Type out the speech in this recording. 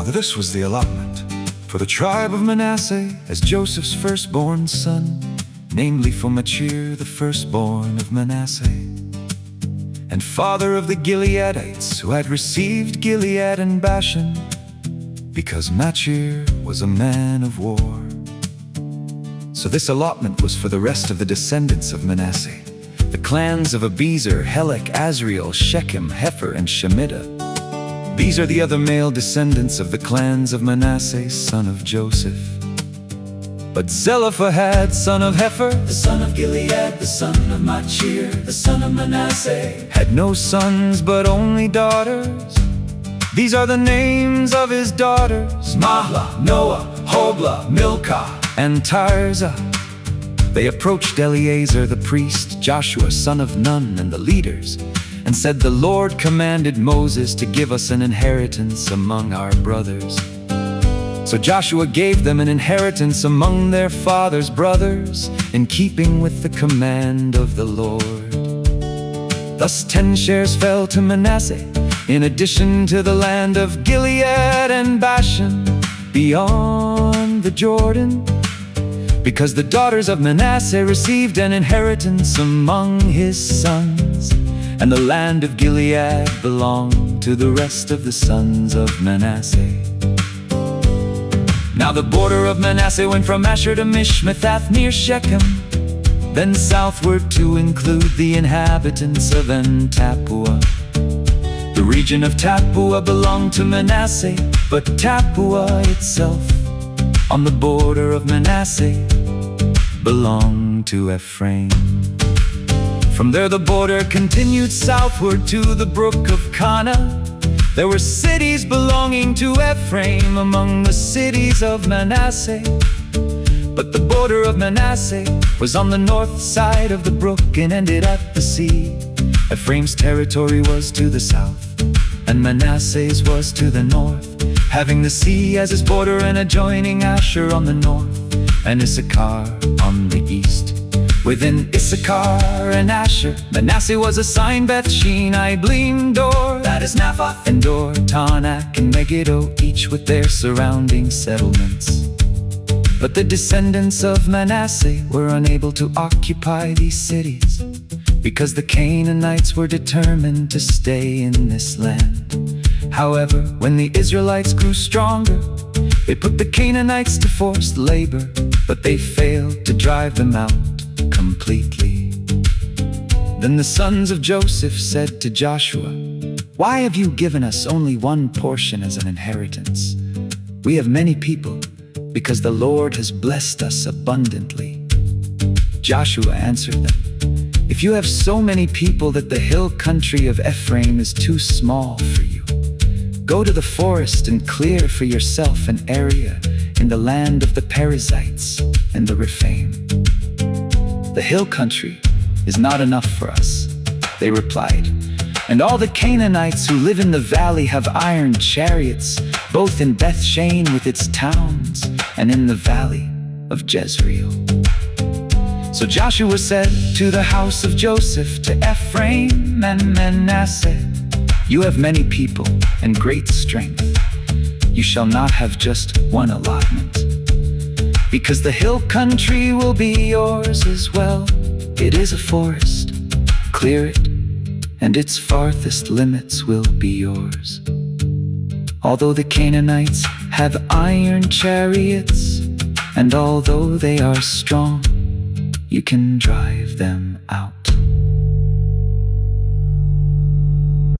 this was the allotment for the tribe of Manasseh as Joseph's firstborn son, namely for Machir, the firstborn of Manasseh, and father of the Gileadites who had received Gilead and Bashan, because Machir was a man of war. So this allotment was for the rest of the descendants of Manasseh, the clans of Abiezer, Helek, Azriel, Shechem, Hepher, and Shemida. These are the other male descendants of the clans of Manasseh, son of Joseph. But Zelophehad, son of Hepher, the son of Gilead, the son of Machir, the son of Manasseh, had no sons but only daughters. These are the names of his daughters: Mahlah, Noah, Hoglah, Milcah, and Tirzah. They approached Eleazar the priest, Joshua son of Nun, and the leaders, and said, "The Lord commanded Moses to give us an inheritance among our brothers." So Joshua gave them an inheritance among their father's brothers, in keeping with the command of the Lord. Thus 10 shares fell to Manasseh, in addition to the land of Gilead and Bashan, beyond the Jordan, because the daughters of Manasseh received an inheritance among his sons, and the land of Gilead belonged to the rest of the sons of Manasseh. Now the border of Manasseh went from Asher to Mishmethath near Shechem, then southward to include the inhabitants of En-Tappuah. The region of Tappuah belonged to Manasseh, but Tappuah itself, on the border of Manasseh, belonged to Ephraim. From there the border continued southward to the brook of Kana. There were cities belonging to Ephraim among the cities of Manasseh, but the border of Manasseh was on the north side of the brook and ended at the sea. Ephraim's territory was to the south, and Manasseh's was to the north, having the sea as its border and adjoining Asher on the north, and Issachar on the east. Within Issachar and Asher, Manasseh was assigned Beth-shean, Ibleam, Dor, that is Naphath, and Dor, Tanak, and Megiddo, each with their surrounding settlements. But the descendants of Manasseh were unable to occupy these cities, because the Canaanites were determined to stay in this land. However, when the Israelites grew stronger, they put the Canaanites to forced labor, but they failed to drive them out completely. Then the sons of Joseph said to Joshua, "Why have you given us only one portion as an inheritance? We have many people, because the Lord has blessed us abundantly." Joshua answered them, "If you have so many people that the hill country of Ephraim is too small for you, go to the forest and clear for yourself an area in the land of the Perizzites and the Rephaim." "The hill country is not enough for us," they replied, "and all the Canaanites who live in the valley have iron chariots, both in Beth-shean with its towns, and in the valley of Jezreel." So Joshua said to the house of Joseph, to Ephraim and Manasseh, "You have many people and great strength. You shall not have just one allotment, because the hill country will be yours as well. It is a forest. Clear it, and its farthest limits will be yours. Although the Canaanites have iron chariots, and although they are strong, you can drive them out."